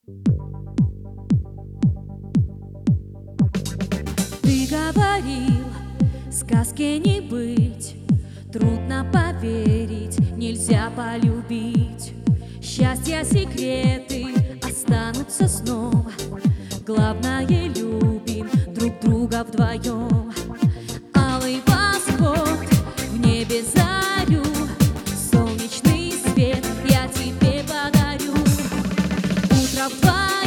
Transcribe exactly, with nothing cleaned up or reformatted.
Ты говорил, сказке не быть, трудно поверить, нельзя полюбить. Счастья секреты останутся сном, главное, любим друг друга вдвоем. Алый восход в небе зарю, солнечный свет я тебе подарю. Утро вдвоем